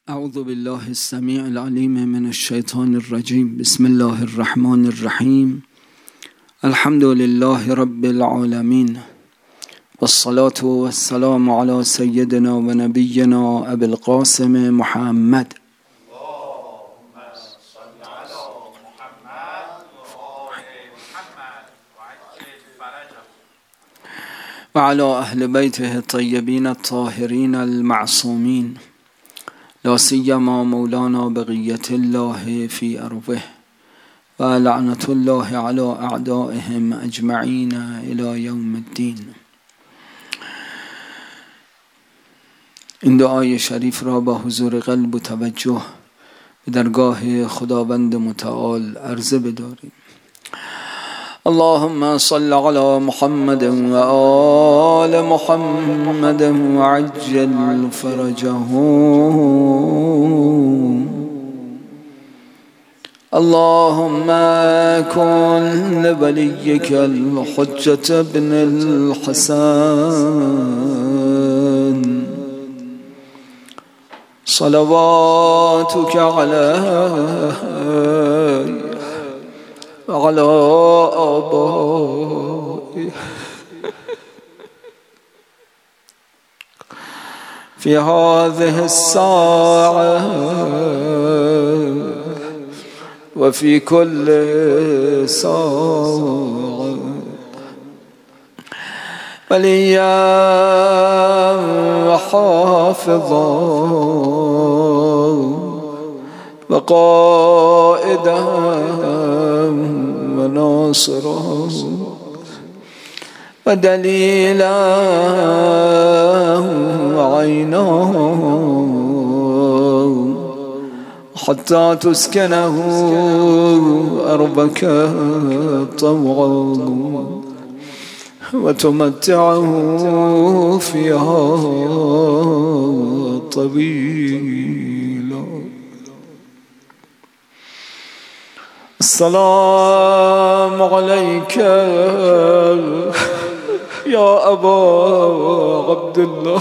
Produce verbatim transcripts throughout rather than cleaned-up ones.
اعوذ بالله السمیع العلیم من الشیطان الرجیم. بسم الله الرحمن الرحیم. الحمد لله رب العالمین والصلاة والسلام على سیدنا و نبینا ابی القاسم محمد و علی اهل بیته الطیبین الطاهرین المعصومین، لا سیما مولانا بقیة الله فی ارضه و لعنة الله علی اعدائهم اجمعین الی یوم الدین. این دعای شریف را با حضور قلب و توجه به درگاه خداوند متعال عرضه بداریم. اللهم صل على محمد و آل محمد و عجل فرجهم. اللهم كن لوليك الحجة بن الحسن صلواتك عليه وعلى آبائه في هذه الساعة وفي كل ساعة وليا وحافظا وقائدا وناصرا ودليلا وعينا حتى تسكنه أرضك طوعا وتمتعه فيها طويلا. السلام عليك يا أبا عبد الله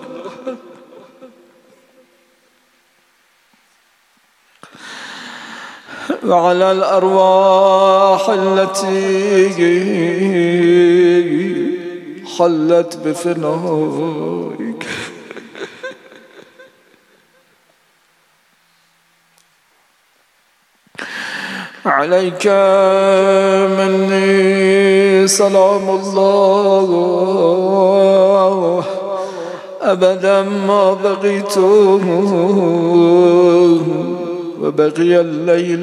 وعلى الأرواح التي حلت بفنائك عليك مني سلام الله أبدا ما بقيت وبقي الليل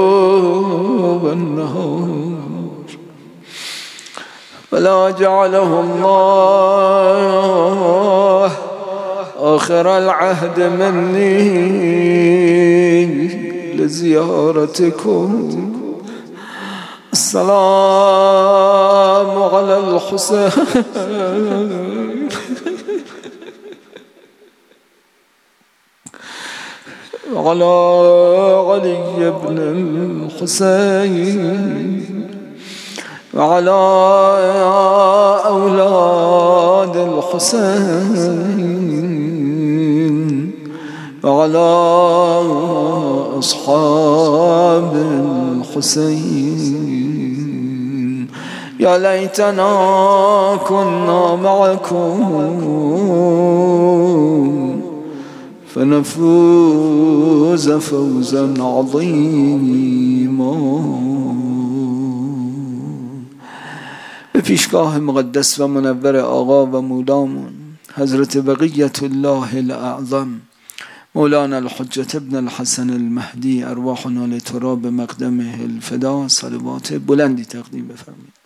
والنهار، ولا جعله الله آخر العهد مني لزيارتكم. السلام على الحسين وعلى علي بن الحسين وعلى أولاد الحسين وعلى أصحاب الحسين. يا ليتنا كنا معكم فنفوز فوزا عظيما. به پیشگاه مقدس و منور آقا و مولامون حضرت بقیت الله الاعظم مولانا الحجة ابن الحسن المهدی ارواحنا لتراب مقدمه الفدا صلوات بلندی تقدیم بفرمایید.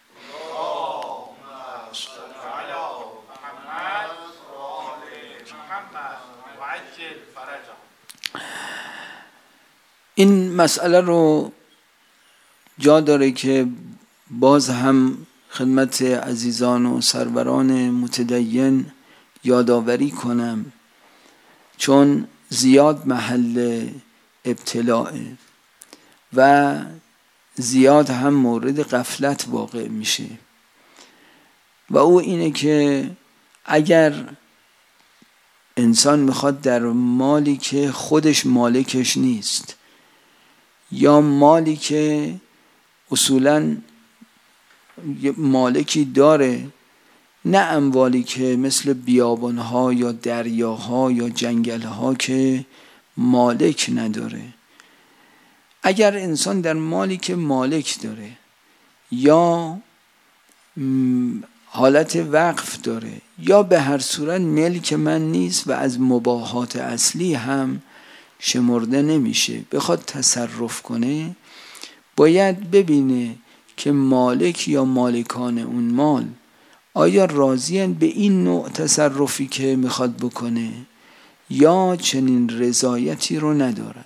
این مسئله رو جا داره که باز هم خدمت عزیزان و سروران متدین یادآوری کنم، چون زیاد محل ابتلاء و زیاد هم مورد غفلت واقع میشه و او اینه که اگر انسان میخواد در مالی که خودش مالکش نیست یا مالی که اصولاً مالکی داره، نه اموالی که مثل بیابانها یا دریاها یا جنگلها که مالک نداره. اگر انسان در مالی که مالک داره یا حالت وقف داره یا به هر صورت ملک من نیست و از مباحات اصلی هم شمرده نمیشه، بخواد تصرف کنه، باید ببینه که مالک یا مالکان اون مال آیا راضین به این نوع تصرفی که میخواد بکنه یا چنین رضایتی رو ندارن.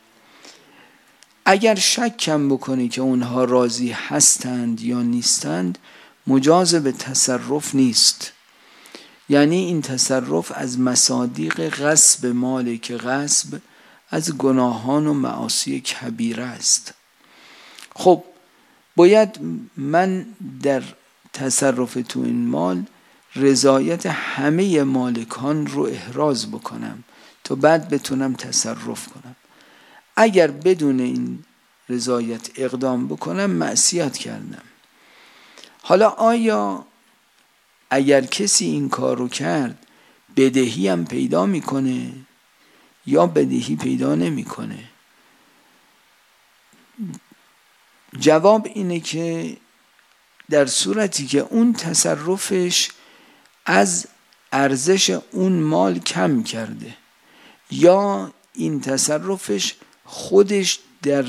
اگر شک کم بکنه که اونها راضی هستند یا نیستند، مجاز به تصرف نیست. یعنی این تصرف از مصادیق غصب مال که غصب از گناهان و معاصی کبیره است. خب باید من در تصرف تو این مال رضایت همه مالکان رو احراز بکنم تا بعد بتونم تصرف کنم. اگر بدون این رضایت اقدام بکنم معصیت کردم. حالا آیا اگر کسی این کار رو کرد بدهی هم پیدا میکنه یا بدهی پیدا نمیکنه؟ جواب اینه که در صورتی که اون تصرفش از ارزش اون مال کم کرده یا این تصرفش خودش در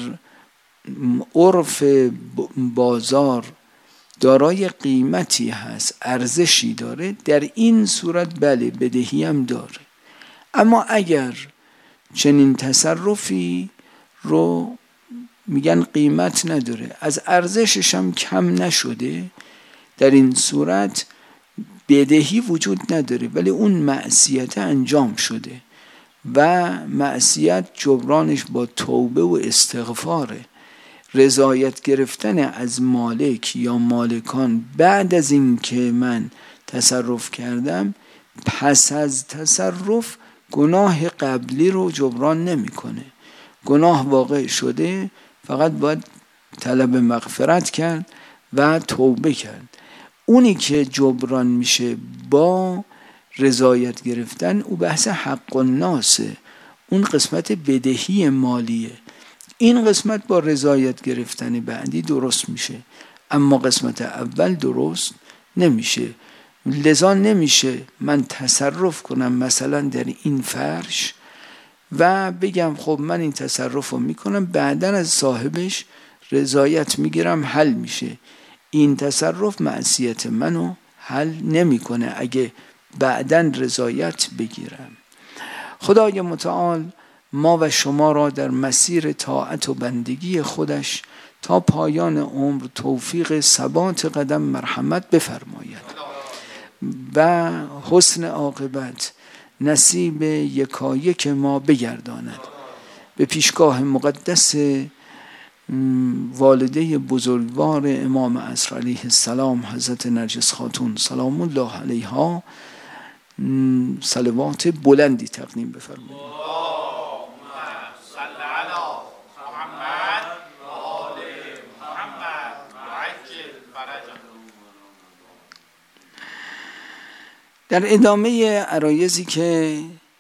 عرف بازار دارای قیمتی هست، ارزشی داره، در این صورت بله بدهی هم داره. اما اگر چنین تصرفی رو میگن قیمت نداره، از ارزشش هم کم نشده، در این صورت بدهی وجود نداره، ولی اون معصیت انجام شده و معصیت جبرانش با توبه و استغفاره. رضایت گرفتن از مالک یا مالکان بعد از این که من تصرف کردم، پس از تصرف گناه قبلی رو جبران نمیکنه. گناه واقع شده، فقط باید طلب مغفرت کرد و توبه کرد. اونی که جبران میشه با رضایت گرفتن، او بحث حق الناسه، اون قسمت بدهی مالیه. این قسمت با رضایت گرفتن بعدی درست میشه، اما قسمت اول درست نمیشه. لذا نمیشه من تصرف کنم مثلا در این فرش و بگم خب من این تصرف رو میکنم، بعداً از صاحبش رضایت میگیرم، حل میشه. این تصرف معصیت منو حل نمیکنه اگه بعداً رضایت بگیرم. خدای متعال ما و شما را در مسیر طاعت و بندگی خودش تا پایان عمر توفیق ثبات قدم مرحمت بفرماید و حسن عاقبت نصیب یکایک ما بگرداند. به پیشگاه مقدس والده بزرگوار امام عصر علیه السلام حضرت نرجس خاتون سلام الله علیها صلوات بلندی تقدیم بفرمایید. در ادامه عرایضی که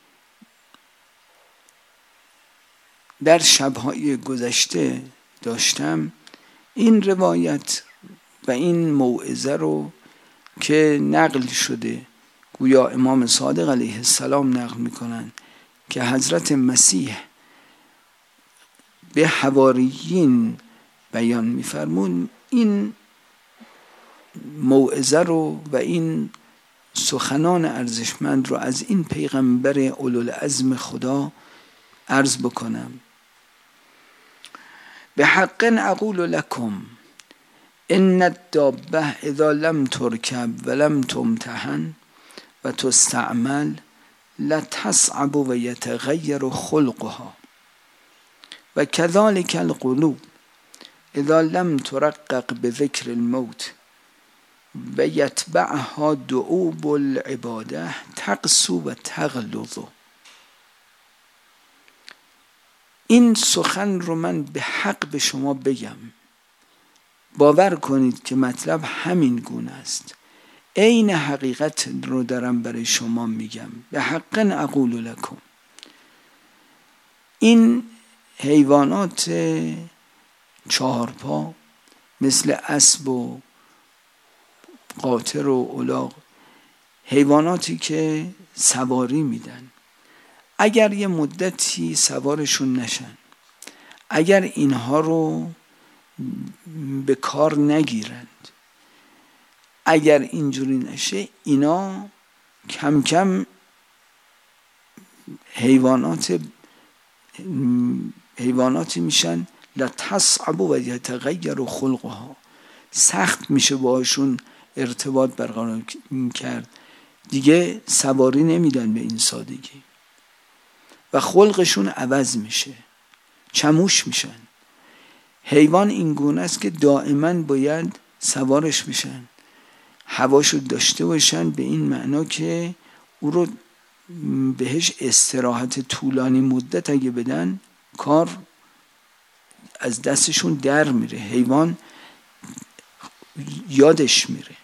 در شب‌های گذشته داشتم، این روایت و این موعظه رو که نقل شده، گویا امام صادق علیه السلام نقل میکنن که حضرت مسیح به حواریین بیان میفرمون، این موعظه رو و این سخنان ارزشمند رو از این پیغمبر اولوالعزم خدا عرض بکنم. به حق اقول لکم ان الدابه اذا لم ترکب ولم تمتحن و تستعمل لتصعب و یتغیر خلقها و كذلك القلوب اذا لم ترقق بذکر الموت و یتبعها دعوب العباده تقسو و تغلظ. این سخن رو من به حق به شما بگم، باور کنید که مطلب همین گونه است، عین حقیقت رو دارم برای شما میگم. به حق اقول لکم. این حیوانات چهارپا مثل اسب و قاطر و الاغ، حیواناتی که سواری میدن، اگر یه مدتی سوارشون نشن، اگر اینها رو به کار نگیرند، اگر اینجوری نشه، اینا کم کم حیوانات حیواناتی میشن لتصعب و یتغیر خلقها، سخت میشه باهاشون ارتباط برقرار کرد، دیگه سواری نمیدن به این سادگی و خلقشون عوض میشه، چموش میشن. حیوان این گونه است که دائما باید سوارش بشن، هواشو داشته باشن، به این معنا که او رو بهش استراحت طولانی مدت اگه بدن کار از دستشون در میره، حیوان یادش میره.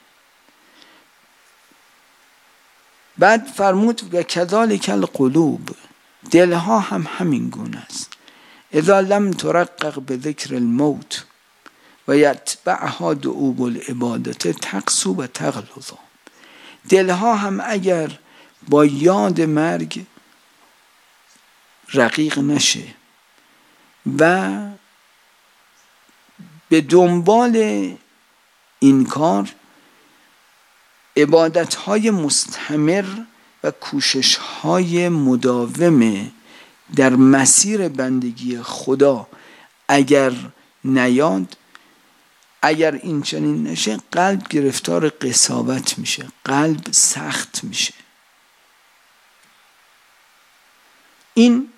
بعد فرمود و کذالک القلوب، دلها هم همین گونه است، اذا لم ترقق به ذکر الموت و یتبعها دعوب العبادت تقسو و تغلظ. دلها هم اگر با یاد مرگ رقیق نشه و به دنبال این کار عبادت‌های مستمر و کوشش‌های مداوم در مسیر بندگی خدا اگر نیاد، اگر این چنین نشه، قلب گرفتار قساوت میشه، قلب سخت میشه. این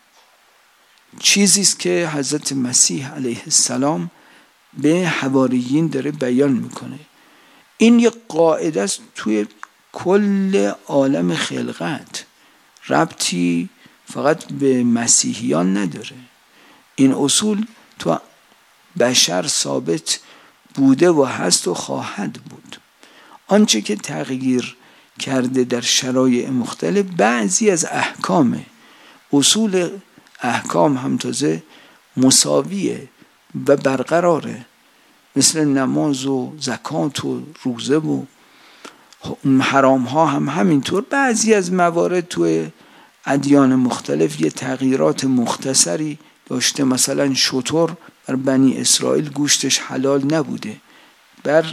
چیزی است که حضرت مسیح علیه السلام به حواریین داره بیان میکنه. این یک قاعده است توی کل عالم خلقت، ربطی فقط به مسیحیان نداره. این اصول تو بشر ثابت بوده و هست و خواهد بود. آنچه که تغییر کرده در شرایع مختلف بعضی از احکامه، اصول احکام هم تازه مساویه و برقراره، مثل نماز و زکات و روزه و حرام ها هم همینطور. بعضی از موارد توی ادیان مختلف یه تغییرات مختصری داشته، مثلا شتر بر بنی اسرائیل گوشتش حلال نبوده، بر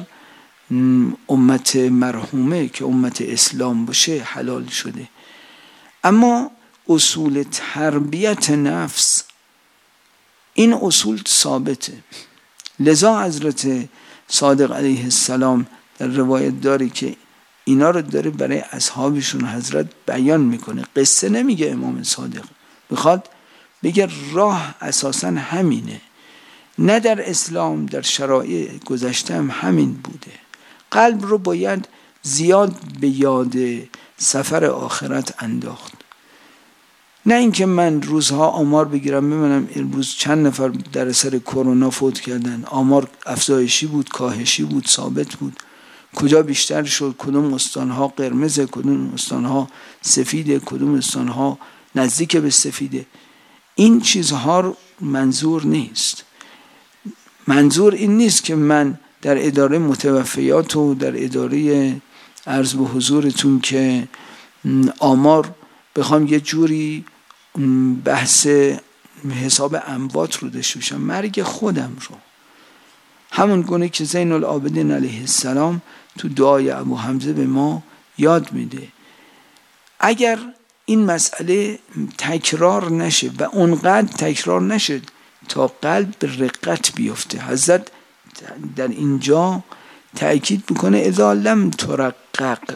امت مرحومه که امت اسلام باشه حلال شده. اما اصول تربیت نفس، این اصول ثابته. لذا حضرت صادق علیه السلام در روایت داره که اینا رو داره برای اصحابشون حضرت بیان میکنه، قصه نمیگه. امام صادق بخواد بگه راه اساسا همینه، نه در اسلام، در شرایع گذشته هم همین بوده. قلب رو باید زیاد به یاد سفر آخرت انداخت، نه اینکه من روزها آمار بگیرم ببینم امروز چند نفر در اثر کرونا فوت کردن، آمار افزایشی بود، کاهشی بود، ثابت بود، کجا بیشتر شد، کدوم استانها قرمزه، کدوم استانها سفیده، کدوم استانها نزدیک به سفیده. این چیزها منظور نیست. منظور این نیست که من در اداره متوفیات و در اداره عرض به حضورتون که آمار بخوام یه جوری بحث حساب اموات رو داشته باشم، مرگ خودم رو، همون گونه که زین العابدین علیه السلام تو دعای ابو حمزه به ما یاد میده. اگر این مسئله تکرار نشه و اونقدر تکرار نشه تا قلب به رقت بیفته، حضرت در اینجا تأکید میکنه اذا لم ترقق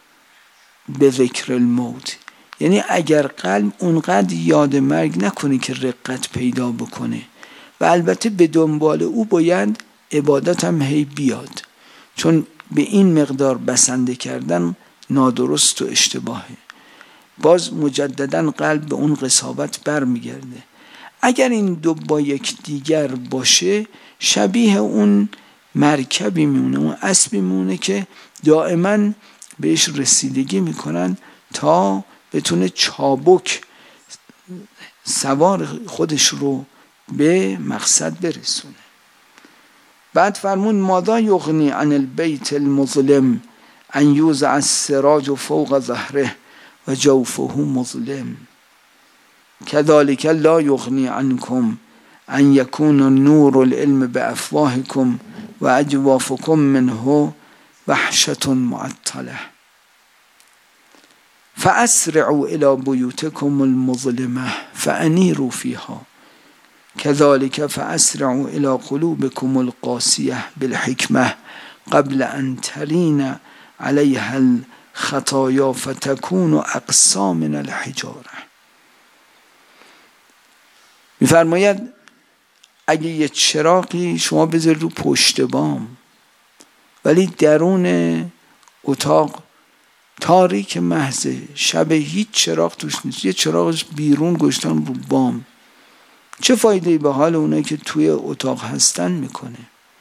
به ذکر الموت، یعنی اگر قلب اونقدر یاد مرگ نکنه که رقت پیدا بکنه، و البته به دنبال او باید عبادت هم هی بیاد، چون به این مقدار بسنده کردن نادرست و اشتباهه. باز مجددا قلب به اون قساوت برمیگرده. اگر این دو با یک دیگر باشه شبیه اون مرکبی میمونه، اون اسبی میمونه که دائما بهش رسیدگی میکنن تا بتونه چابک سوار خودش رو به مقصد برسونه. بعد فرمون ماذا یغنی عن البیت المظلم ان یوزع السراج فوق ظهره و جوفه مظلم كذلك لا یغنی عنکم ان یکون نور العلم بافواهکم و اجوافکم منه وحشة معطله فاسرعوا الى بیوتکم المظلمه فانیروا فیها كذلك فاسرعوا الى قلوبكم القاسیه بالحکمه قبل ان ترین علیها الخطایا فتكون اقسا من الحجاره. میفرماید اگه یه چراغی شما بذارید رو پشت بام ولی درون اتاق تاریک محض، شب هیچ چراغ توش نیست، یه چراغش بیرون گذاشتن رو بام، چه فایده‌ای به حال اونایی که توی اتاق هستن میکنه؟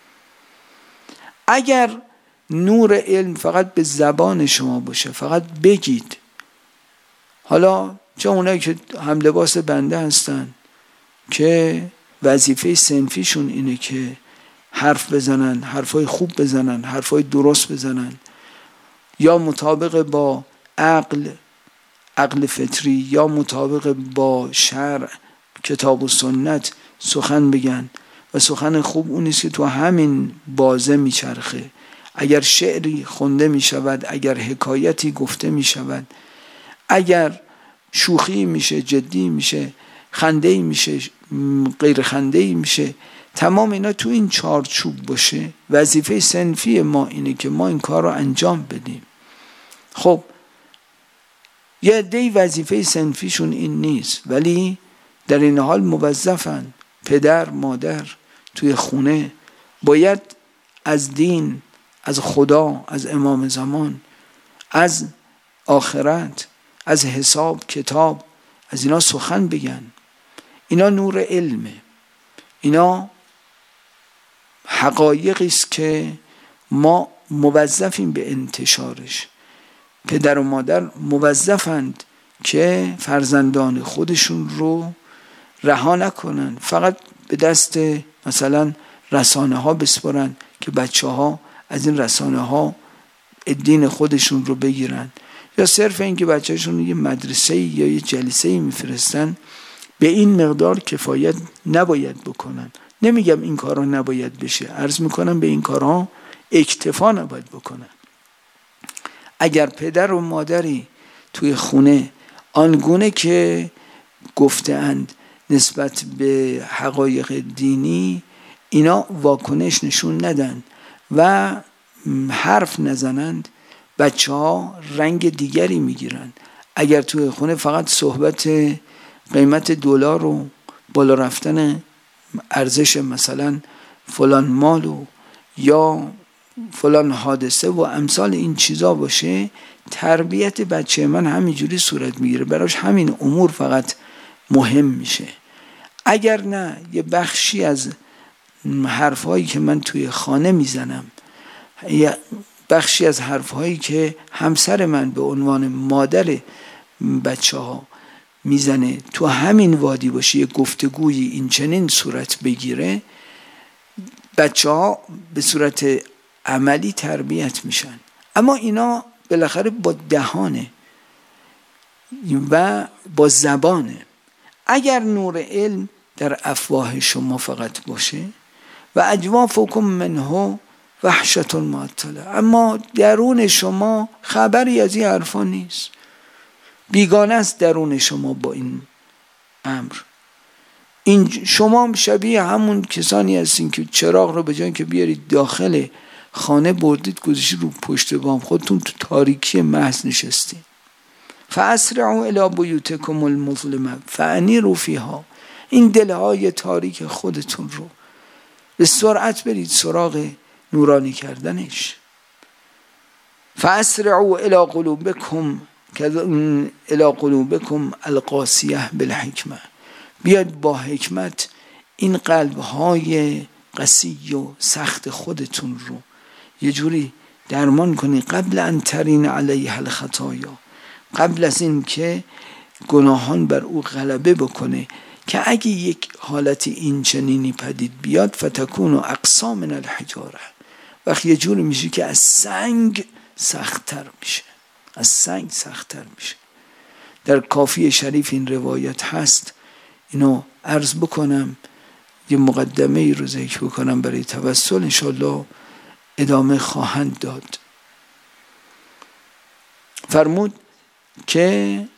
اگر نور علم فقط به زبان شما باشه، فقط بگید، حالا چه اونایی که هم لباس بنده هستن که وظیفه صنفیشون اینه که حرف بزنن، حرفای خوب بزنن، حرفای درست بزنن، یا مطابق با عقل عقل فطری یا مطابق با شرع کتاب و سنت سخن بگن. و سخن خوب اون نیست که تو همین بازه میچرخه. اگر شعری خونده میشود، اگر حکایتی گفته میشود، اگر شوخی میشه، جدی میشه، خنده‌ای میشه، غیر خنده‌ای میشه، تمام اینا تو این چارچوب باشه. وظیفه صنفی ما اینه که ما این کار رو انجام بدیم. خب یه عده‌ای وظیفه صنفیشون این نیست ولی در این حال موظفن. پدر مادر توی خونه باید از دین، از خدا، از امام زمان، از آخرت، از حساب کتاب، از اینا سخن بگن. اینا نور علمه، اینا حقایقی است که ما موظفیم به انتشارش. پدر و مادر موظفند که فرزندان خودشون رو رها نکنن، فقط به دست مثلا رسانه ها بسپارن که بچه ها از این رسانه ها دین خودشون رو بگیرن، یا صرف این که بچه هاشون یه مدرسه یا یه جلسه میفرستن. به این مقدار کفایت نباید بکنن. نمیگم این کارها نباید بشه، عرض میکنم به این کارها اکتفا نباید بکنن. اگر پدر و مادری توی خونه آنگونه که گفتند نسبت به حقایق دینی اینا واکنش نشون ندن و حرف نزنند، بچه ها رنگ دیگری میگیرن. اگر توی خونه فقط صحبت قیمت دلار و بالا رفتن ارزش مثلا فلان مال و یا فلان حادثه و امثال این چیزا باشه، تربیت بچه من همینجوری صورت میگیره، براش همین امور فقط مهم میشه. اگر نه یه بخشی از حرفهایی که من توی خانه میزنم، یا بخشی از حرفهایی که همسر من به عنوان مادر بچه ها میزنه تو همین وادی باشه، یه گفتگویی این چنین صورت بگیره، بچه ها به صورت عملی تربیت میشن. اما اینا بالاخره با دهانه و با زبانه. اگر نور علم در افواه شما فقط باشه و اجوافکم منه وحشة معطله، اما درون شما خبری از این حرفا نیست، بیگانه است درون شما با این امر. این شما هم شبیه همون کسانی هستین که چراغ رو به جای که بیارید داخل خانه بردید گذاشتید رو پشت بام، خودتون تو تاریکی محض نشستین. فاسرعوا الی بیوتکم المظلمه فانیروا فیها. این دلهای تاریک خودتون رو به سرعت برید سراغ نورانی کردنش. فاسرعوا الى قلوبکم الى قلوبکم القاسیه بالحکمه، بیاید با حکمت این قلب‌های قسی و سخت خودتون رو یه جوری درمان کنی، قبل ان ترین علیه الخطایا، قبل از این که گناهان بر او غلبه بکنه، که اگه یک حالت این چنینی پدید بیاد فتکون و اقسا من الحجاره، وقتی یه جوری میشه که از سنگ سخت‌تر میشه، از سنگ سخت‌تر میشه. در کافی شریف این روایت هست، اینو عرض بکنم، یه مقدمه ای رو ذکر بکنم برای توسل، انشالله ادامه خواهند داد. فرمود که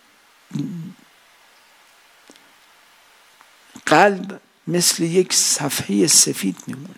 قلب مثل یک صفحه سفید میمونه،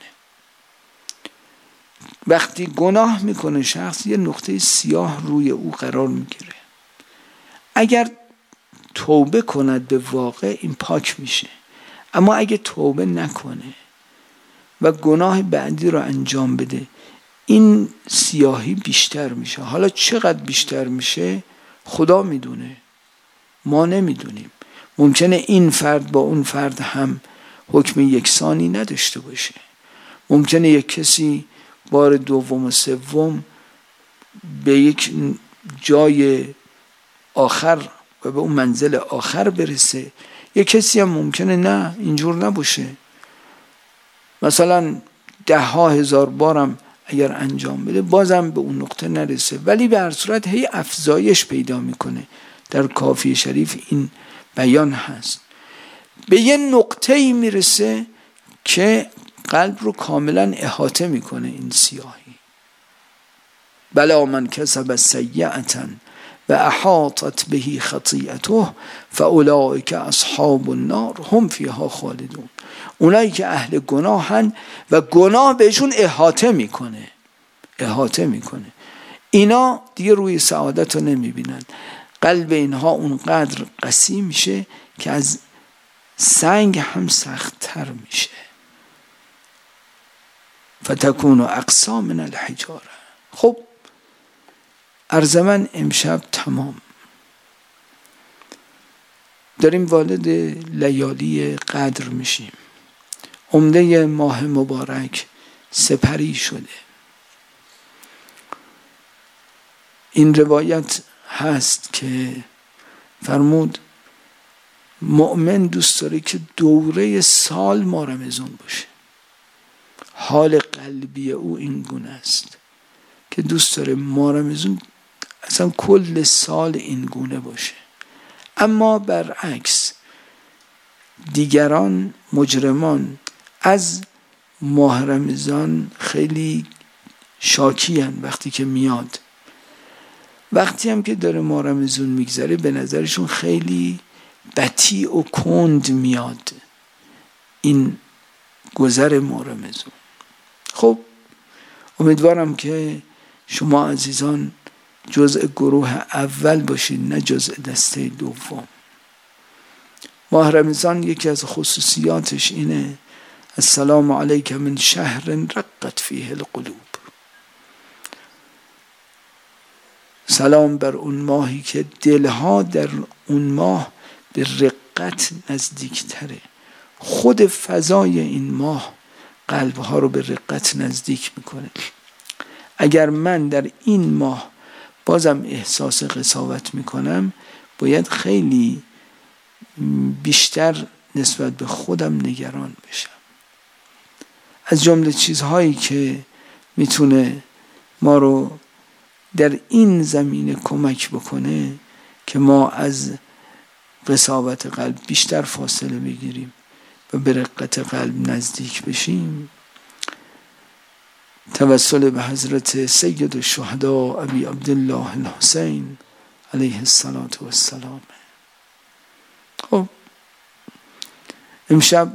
وقتی گناه میکنه شخص یه نقطه سیاه روی او قرار میگیره، اگر توبه کند به واقع این پاک میشه، اما اگه توبه نکنه و گناه بعدی رو انجام بده این سیاهی بیشتر میشه. حالا چقدر بیشتر میشه خدا میدونه، ما نمیدونیم. ممکنه این فرد با اون فرد هم حکم یکسانی نداشته باشه، ممکنه یک کسی بار دوم و سوم به یک جای آخر و به اون منزل آخر برسه، یک کسی هم ممکنه نه اینجور نباشه، مثلا ده ها هزار بارم اگر انجام بده بازم به اون نقطه نرسه، ولی به هر صورت هی افزایش پیدا میکنه. در کافی شریف این بیان هست، به یه نقطه‌ای میرسه که قلب رو کاملا احاطه میکنه این سیاهی. بلا من کسب سیئة و احاطت به خطیئته فاولئک اصحاب النار هم فیها خالدون، اونایی که اهل گناهن و گناه بهشون احاطه میکنه احاطه میکنه اینا دیگه روی سعادت رو نمیبینن، قلب اینها اونقدر قسی میشه که از سنگ هم سخت‌تر میشه. فتکون اقسا من الحجاره. خب عرض من امشب تمام، داریم وارد لیالی قدر میشیم، عمده ماه مبارک سپری شده. این روایت هست که فرمود مؤمن دوست داره که دوره سال ماه رمضان باشه، حال قلبی او این گونه است که دوست داره ماه رمضان اصلا کل سال این گونه باشه. اما برعکس دیگران مجرمان از ماه رمضان خیلی شاکی هن، وقتی که میاد، وقتی هم که داره ماه رمضان میگذره به نظرشون خیلی بطیء و کند میاد این گذر ماه رمضان. خب امیدوارم که شما عزیزان جزء گروه اول باشید، نه جزء دسته دوم. ماه رمضان یکی از خصوصیاتش اینه السلام علیک من شهر رقت فیه القلوب، سلام بر اون ماهی که دلها در اون ماه به رقت نزدیک تره. خود فضای این ماه قلبها رو به رقت نزدیک میکنه. اگر من در این ماه بازم احساس قساوت میکنم، باید خیلی بیشتر نسبت به خودم نگران بشم. از جمله چیزهایی که میتونه ما رو در این زمینه کمک بکنه که ما از قساوت قلب بیشتر فاصله بگیریم و به رقت قلب نزدیک بشیم، توسل به حضرت سید الشهدا ابی عبدالله الحسین علیه الصلاة والسلام. خب امشب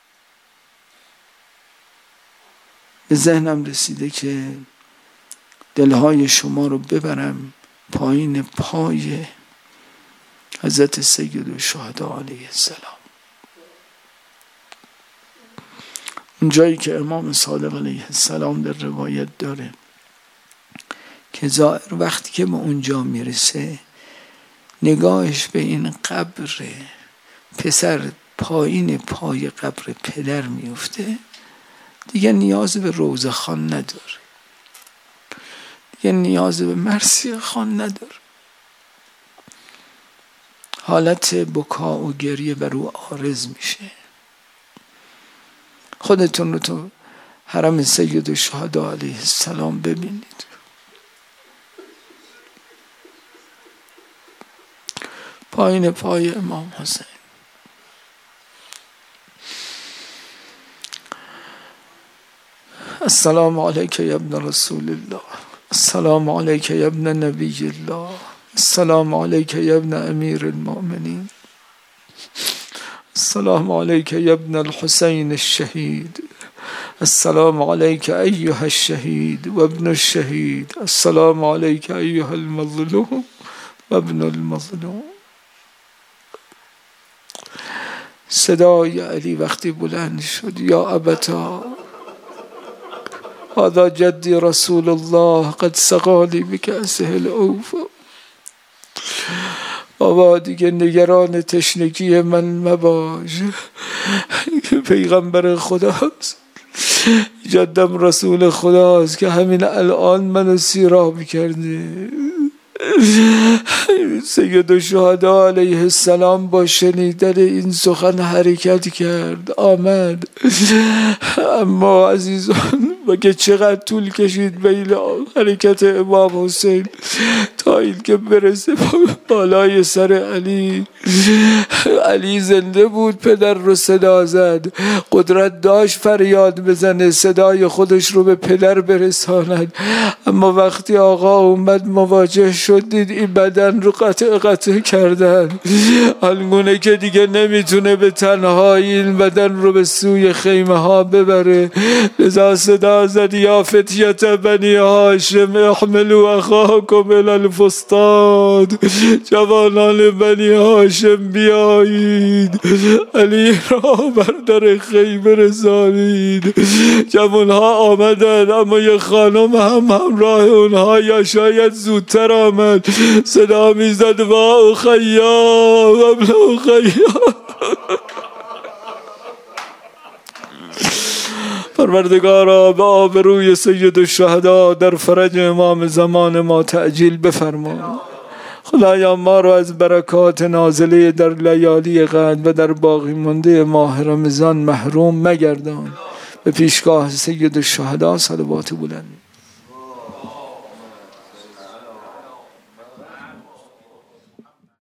به ذهنم رسیده که دلهای شما رو ببرم پایین پای حضرت سید الشهدا علیه السلام، اون جایی که امام صادق علیه السلام در روایت داره که زائر وقتی که به اونجا میرسه نگاهش به این قبر پسر پایین پای قبر پدر میفته، دیگه نیاز به روضه خان نداره، دیگه نیاز به مرثیه خان نداره. حالت بکا و گریه بر او عارض میشه. خودتون رو تو حرم سید الشهدا علیه السلام ببینید. پایین پای امام حسین. السلام علیک یا ابن رسول الله، السلام علیک یا ابن نبی الله، السلام علیک یا ابن امیر المؤمنین، السلام علیک یا ابن الحسین الشهید، السلام علیک ایها الشهید و ابن الشهید، السلام علیک ایها المظلوم و ابن المظلوم. صدای علی وقتی بلند شد، یا ابتا هذا جدی رسول الله قد سقالی بکأسه الأوفا. بابا دیگه نگران تشنگی من مباش، پیغمبر خداست، جدم رسول خداست که همین الان منو سیراب کرده. سید الشهدا علیه السلام با شنیدن این سخن حرکت کرد، آمد. اما عزیزان بگه چقدر طول کشید بین حرکت امام حسین تا این که برسه بالای سر علی. علی زنده بود، پدر رو صدا زد، قدرت داشت فریاد بزنه، صدای خودش رو به پدر برساند. اما وقتی آقا اومد مواجه شد، دید این بدن رو قطع قطع کردن، آنگونه که دیگه نمیتونه به تنهایی این بدن رو به سوی خیمه ها ببره. لذا صدا زد یا فتیت بنی هاشم احملوا اخاکم الی الفسطاط، جوانان بنی هاشم بیایید، علی را بر در خیمه رسانید. جوانها آمدند، اما یه خانم هم همراه اونها یا شاید زودتر آمد، صدا میزد وا اخیا و ابن اخیا. پروردگارا به آبروی سید الشهدا در فرج امام زمان ما تعجیل بفرما. خدایا ما را از برکات نازله در لیالی قدر و در باقی مانده ماه رمضان محروم مگردان. به پیشگاه سید الشهدا صلوات بلند.